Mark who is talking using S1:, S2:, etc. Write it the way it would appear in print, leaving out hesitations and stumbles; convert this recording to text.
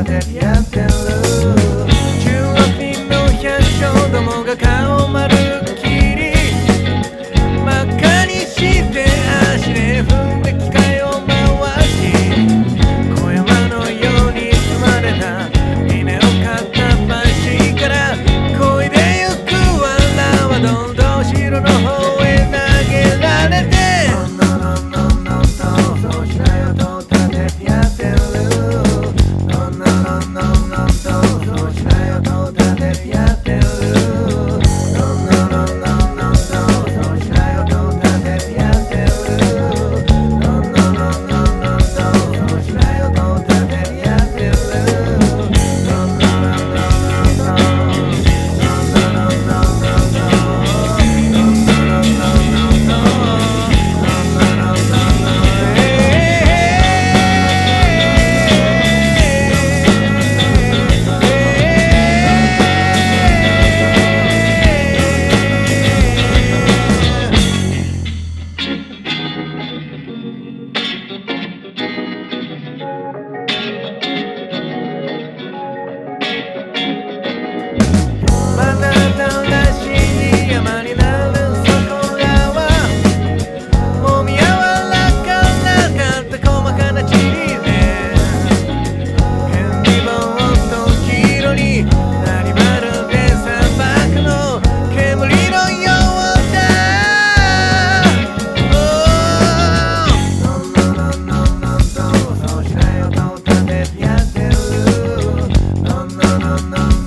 S1: ててやってる16人の百姓どもが顔まるっきり真っ赤にして足で踏んで機械を回し小山のように積まれた稲を片っ端から漕いでゆく藁はどんどん後ろの方へ投げられてそうしなよと立ててやってるそうしなよと立ててやってるそうしなよと立ててやってるそうしなよと立ててやってるno